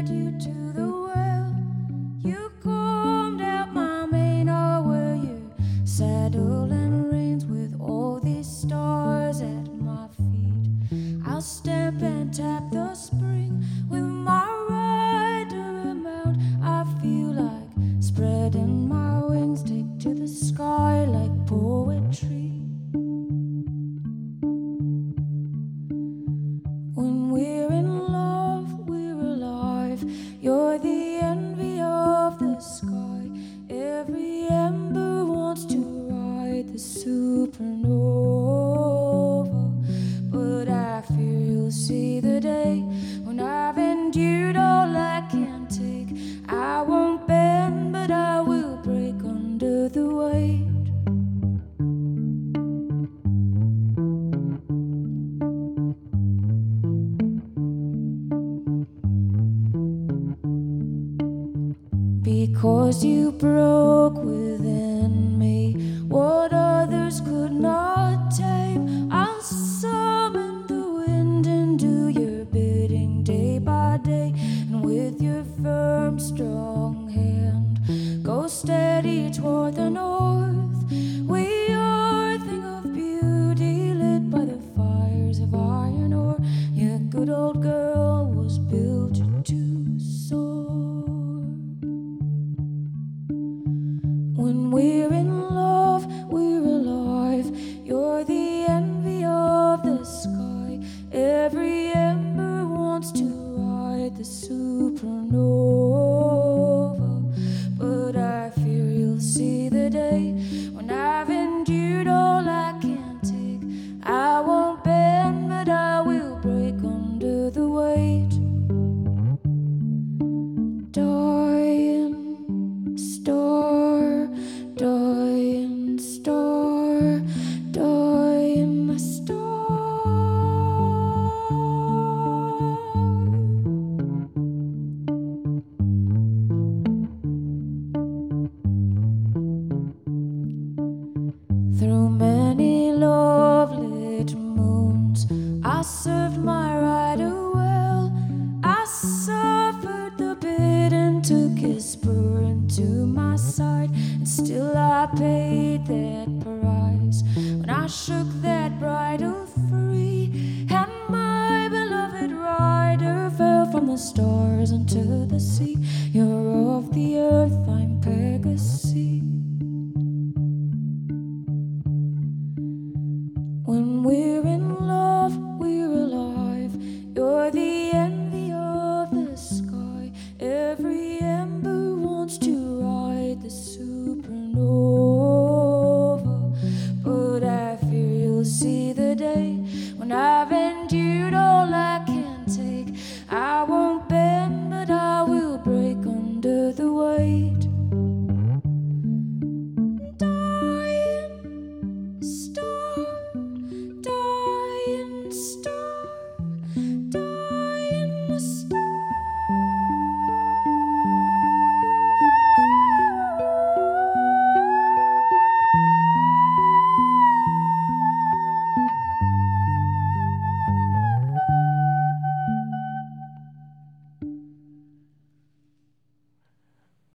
led you to the well. You combed out my mane, or were you saddle and reins with all these stars at my feet? I'll stamp and tap the spring with my rider mount. I feel like spreading my wings, take to the sky like poetry. When we're in love, we're alive. You're the envy of the sky. Every ember wants to ride the supernova. But I fear you'll see the day when I've endured all I can take. I won't bend, but I will break under the weight. Because you broke within me what others could not tame. I'll summon the wind and do your bidding day by day. And with your firm, strong hand, go steady toward the north. We are a thing of beauty, lit by the fires of iron ore. Your good old girl was built to soar. When we're in love, we're alive. You're the envy of the sky. Every ember wants to ride the supernova. But I fear you'll see the day when I've endured all I can take. I won't bend, but I will break under the weight. Dying star, dying star, dying star. Through many love-lit moons, I served my rider well. I suffered the bit and took his spur into my side, and still I paid that price when I shook that bridle free, and my beloved rider fell from the stars into the sea. You're of the earth, I'm Pegasus.